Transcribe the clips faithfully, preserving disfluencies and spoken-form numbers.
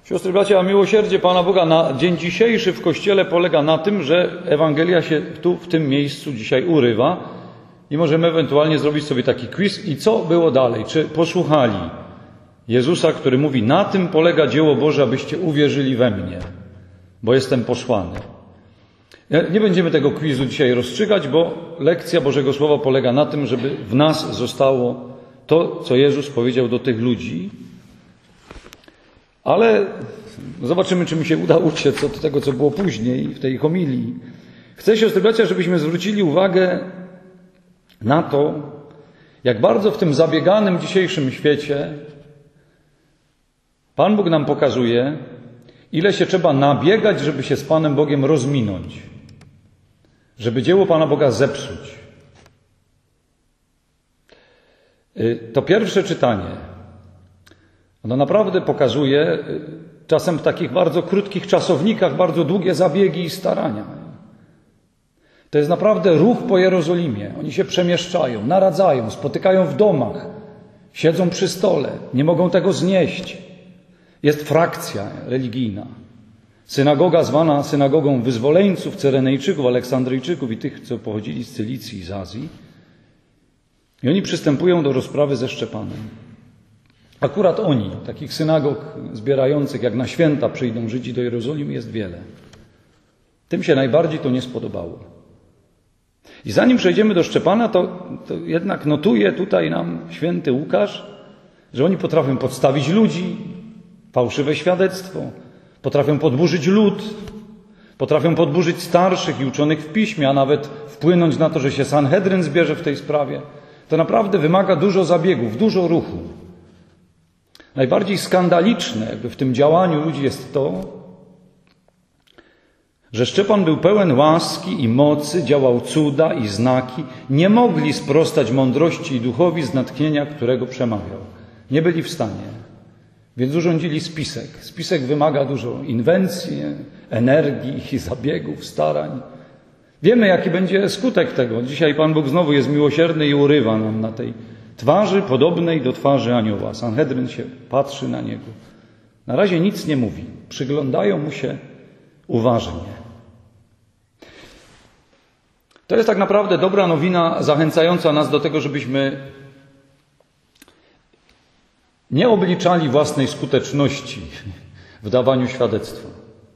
Siostry, bracia, a miłosierdzie Pana Boga na dzień dzisiejszy w Kościele polega na tym, że Ewangelia się tu, w tym miejscu dzisiaj urywa i możemy ewentualnie zrobić sobie taki quiz. I co było dalej? Czy posłuchali Jezusa, który mówi: na tym polega dzieło Boże, abyście uwierzyli we mnie, bo jestem posłany. Nie będziemy tego quizu dzisiaj rozstrzygać, bo lekcja Bożego Słowa polega na tym, żeby w nas zostało to, co Jezus powiedział do tych ludzi. Ale zobaczymy, czy mi się uda uciec od tego, co było później w tej homilii. Chcę, siostry, bracia, żebyśmy zwrócili uwagę na to, jak bardzo w tym zabieganym dzisiejszym świecie Pan Bóg nam pokazuje, ile się trzeba nabiegać, żeby się z Panem Bogiem rozminąć, żeby dzieło Pana Boga zepsuć. To pierwsze czytanie, ono naprawdę pokazuje czasem w takich bardzo krótkich czasownikach bardzo długie zabiegi i starania. To jest naprawdę ruch po Jerozolimie. Oni się przemieszczają, naradzają, spotykają w domach, siedzą przy stole, nie mogą tego znieść. Jest frakcja religijna. Synagoga zwana synagogą wyzwoleńców, Cyrenejczyków, Aleksandryjczyków i tych, co pochodzili z Cylicji i z Azji. I oni przystępują do rozprawy ze Szczepanem. Akurat oni, takich synagog zbierających, jak na święta przyjdą Żydzi do Jerozolimy, jest wiele. Tym się najbardziej to nie spodobało. I zanim przejdziemy do Szczepana, to, to jednak notuje tutaj nam święty Łukasz, że oni potrafią podstawić ludzi, fałszywe świadectwo, potrafią podburzyć lud, potrafią podburzyć starszych i uczonych w piśmie, a nawet wpłynąć na to, że się Sanhedryn zbierze w tej sprawie. To naprawdę wymaga dużo zabiegów, dużo ruchu. Najbardziej skandaliczne jakby w tym działaniu ludzi jest to, że Szczepan był pełen łaski i mocy, działał cuda i znaki. Nie mogli sprostać mądrości i duchowi z natchnienia, którego przemawiał. Nie byli w stanie. Więc urządzili spisek. Spisek wymaga dużo inwencji, energii i zabiegów, starań. Wiemy, jaki będzie skutek tego. Dzisiaj Pan Bóg znowu jest miłosierny i urywa nam na tej twarzy podobnej do twarzy anioła. Sanhedryn się patrzy na niego. Na razie nic nie mówi. Przyglądają mu się uważnie. To jest tak naprawdę dobra nowina zachęcająca nas do tego, żebyśmy nie obliczali własnej skuteczności w dawaniu świadectwa.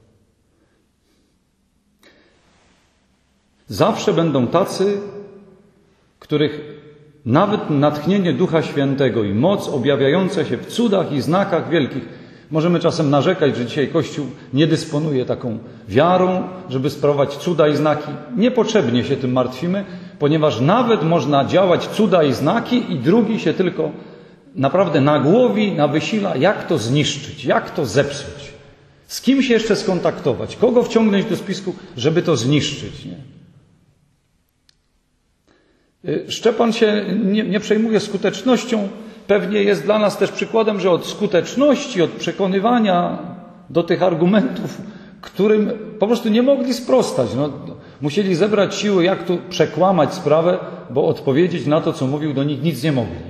Zawsze będą tacy, których nawet natchnienie Ducha Świętego i moc objawiająca się w cudach i znakach wielkich. Możemy czasem narzekać, że dzisiaj Kościół nie dysponuje taką wiarą, żeby sprawować cuda i znaki. Niepotrzebnie się tym martwimy, ponieważ nawet można działać cuda i znaki i drugi się tylko naprawdę nagłowi, nawysila, jak to zniszczyć, jak to zepsuć. Z kim się jeszcze skontaktować, kogo wciągnąć do spisku, żeby to zniszczyć. Nie? Szczepan się nie, nie przejmuje skutecznością. Pewnie jest dla nas też przykładem, że od skuteczności, od przekonywania do tych argumentów, którym po prostu nie mogli sprostać. No, musieli zebrać siły, jak tu przekłamać sprawę, bo odpowiedzieć na to, co mówił, do nich nic nie mogli.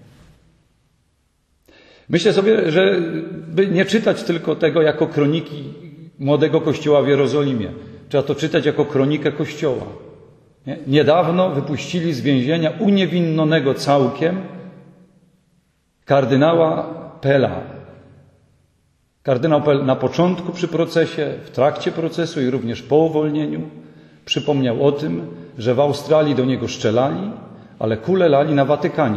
Myślę sobie, że by nie czytać tylko tego jako kroniki młodego Kościoła w Jerozolimie. Trzeba to czytać jako kronikę Kościoła. Nie? Niedawno wypuścili z więzienia uniewinnonego całkiem kardynała Pella. Kardynał Pell na początku przy procesie, w trakcie procesu i również po uwolnieniu przypomniał o tym, że w Australii do niego strzelali, ale kule lali na Watykanie.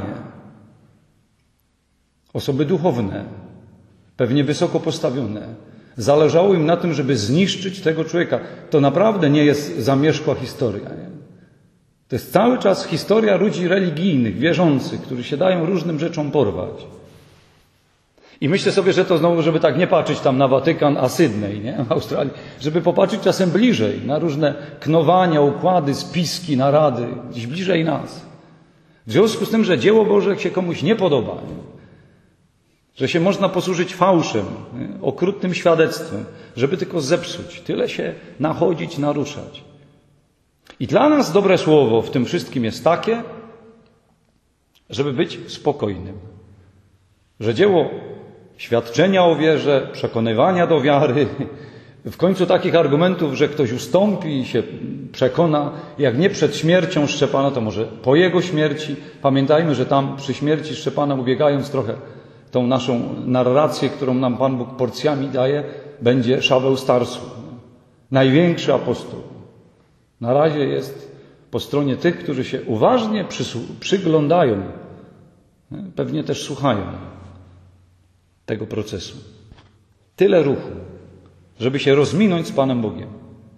Osoby duchowne, pewnie wysoko postawione. Zależało im na tym, żeby zniszczyć tego człowieka. To naprawdę nie jest zamierzchła historia. Nie? To jest cały czas historia ludzi religijnych, wierzących, którzy się dają różnym rzeczom porwać. I myślę sobie, że to znowu, żeby tak nie patrzeć tam na Watykan, a Sydney, nie? W Australii, żeby popatrzeć czasem bliżej na różne knowania, układy, spiski, narady, gdzieś bliżej nas. W związku z tym, że dzieło Boże się komuś nie podoba, nie? Że się można posłużyć fałszem, nie? Okrutnym świadectwem, żeby tylko zepsuć, tyle się nachodzić, naruszać. I dla nas dobre słowo w tym wszystkim jest takie, żeby być spokojnym. Że dzieło świadczenia o wierze, przekonywania do wiary, w końcu takich argumentów, że ktoś ustąpi i się przekona, jak nie przed śmiercią Szczepana, to może po jego śmierci. Pamiętajmy, że tam przy śmierci Szczepana, ubiegając trochę tą naszą narrację, którą nam Pan Bóg porcjami daje, będzie Szaweł z Tarsu, największy apostoł. Na razie jest po stronie tych, którzy się uważnie przyglądają, pewnie też słuchają tego procesu. Tyle ruchu, żeby się rozminąć z Panem Bogiem.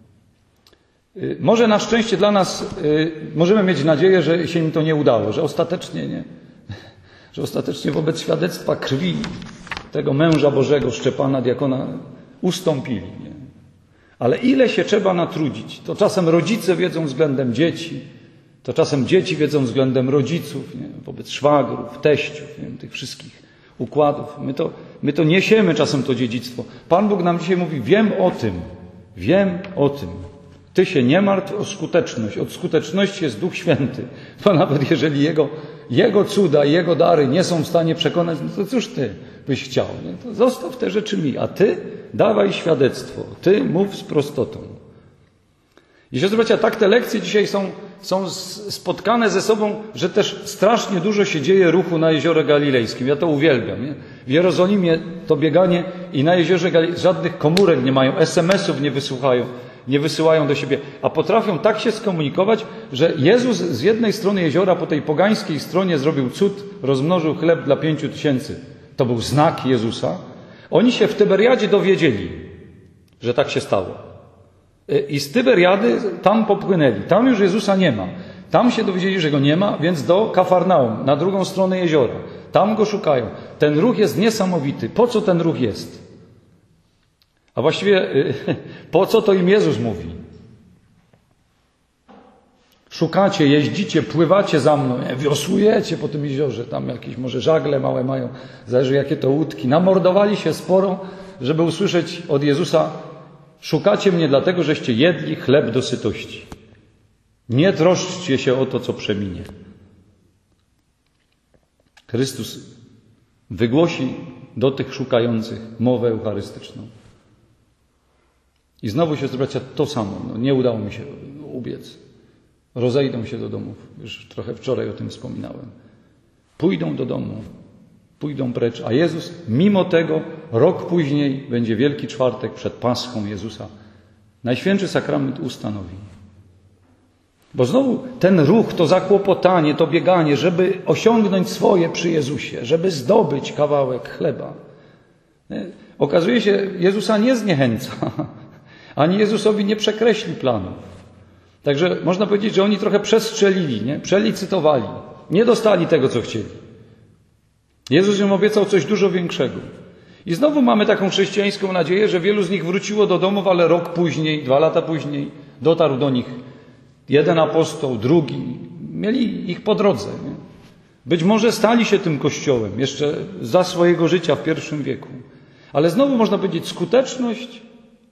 Może na szczęście dla nas możemy mieć nadzieję, że się im to nie udało, że ostatecznie nie, że ostatecznie wobec świadectwa krwi tego męża Bożego, Szczepana, diakona, ustąpili. Nie? Ale ile się trzeba natrudzić? To czasem rodzice wiedzą względem dzieci, to czasem dzieci wiedzą względem rodziców, nie? Wobec szwagrów, teściów, nie? Tych wszystkich układów. My to, my to niesiemy czasem to dziedzictwo. Pan Bóg nam dzisiaj mówi, wiem o tym, wiem o tym. Ty się nie martw o skuteczność. Od skuteczności jest Duch Święty. Bo nawet jeżeli Jego, Jego cuda, Jego dary nie są w stanie przekonać, no to cóż Ty byś chciał? Nie? To zostaw te rzeczy mi, a Ty dawaj świadectwo. Ty mów z prostotą. I siostry bracia, tak te lekcje dzisiaj są, są spotkane ze sobą, że też strasznie dużo się dzieje ruchu na Jeziorze Galilejskim. Ja to uwielbiam. Nie? W Jerozolimie to bieganie i na Jeziorze Galilejskim żadnych komórek nie mają, es em esów nie wysłuchają. Nie wysyłają do siebie, a potrafią tak się skomunikować, że Jezus z jednej strony jeziora, po tej pogańskiej stronie zrobił cud, rozmnożył chleb dla pięciu tysięcy. To był znak Jezusa. Oni się w Tyberiadzie dowiedzieli, że tak się stało. I z Tyberiady tam popłynęli. Tam już Jezusa nie ma. Tam się dowiedzieli, że Go nie ma, więc do Kafarnaum, na drugą stronę jeziora. Tam Go szukają. Ten ruch jest niesamowity. Po co ten ruch jest? A właściwie po co to im Jezus mówi? Szukacie, jeździcie, pływacie za mną, wiosłujecie po tym jeziorze, tam jakieś może żagle małe mają, zależy jakie to łódki. Namordowali się sporo, żeby usłyszeć od Jezusa, szukacie mnie dlatego, żeście jedli chleb do sytości. Nie troszczcie się o to, co przeminie. Chrystus wygłosi do tych szukających mowę eucharystyczną. I znowu, siostry bracia, to samo. No, nie udało mi się ubiec. Rozejdą się do domów. Już trochę wczoraj o tym wspominałem. Pójdą do domu. Pójdą precz. A Jezus, mimo tego, rok później będzie Wielki Czwartek przed Paschą Jezusa. Najświętszy sakrament ustanowi. Bo znowu ten ruch, to zakłopotanie, to bieganie, żeby osiągnąć swoje przy Jezusie, żeby zdobyć kawałek chleba. Nie? Okazuje się, Jezusa nie zniechęca. Ani Jezusowi nie przekreśli planów. Także można powiedzieć, że oni trochę przestrzelili, nie? Przelicytowali. Nie dostali tego, co chcieli. Jezus im obiecał coś dużo większego. I znowu mamy taką chrześcijańską nadzieję, że wielu z nich wróciło do domów, ale rok później, dwa lata później dotarł do nich jeden apostoł, drugi. Mieli ich po drodze. Nie? Być może stali się tym Kościołem jeszcze za swojego życia w pierwszym wieku. Ale znowu można powiedzieć skuteczność.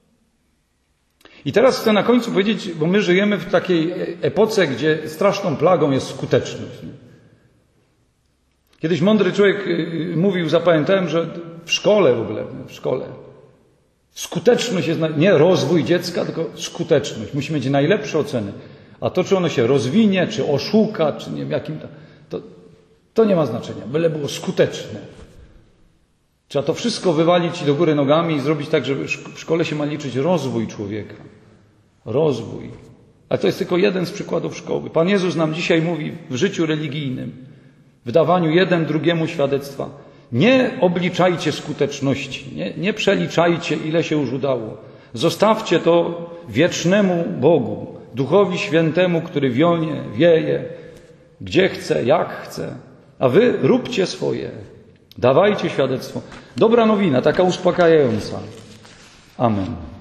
I teraz chcę na końcu powiedzieć, bo my żyjemy w takiej epoce, gdzie straszną plagą jest skuteczność. Kiedyś mądry człowiek mówił, zapamiętałem, że w szkole w ogóle, w szkole skuteczność jest, nie rozwój dziecka, tylko skuteczność. Musi mieć najlepsze oceny. A to, czy ono się rozwinie, czy oszuka, czy nie wiem jakim, to, to nie ma znaczenia. Byle było skuteczne. Trzeba to wszystko wywalić do góry nogami i zrobić tak, żeby w szkole się ma liczyć rozwój człowieka. Rozwój. Ale to jest tylko jeden z przykładów szkoły. Pan Jezus nam dzisiaj mówi w życiu religijnym, w dawaniu jeden drugiemu świadectwa. Nie obliczajcie skuteczności, nie, nie przeliczajcie, ile się już udało. Zostawcie to wiecznemu Bogu, Duchowi Świętemu, który wionie, wieje, gdzie chce, jak chce. A wy róbcie swoje. Dawajcie świadectwo. Dobra nowina, taka uspokajająca. Amen.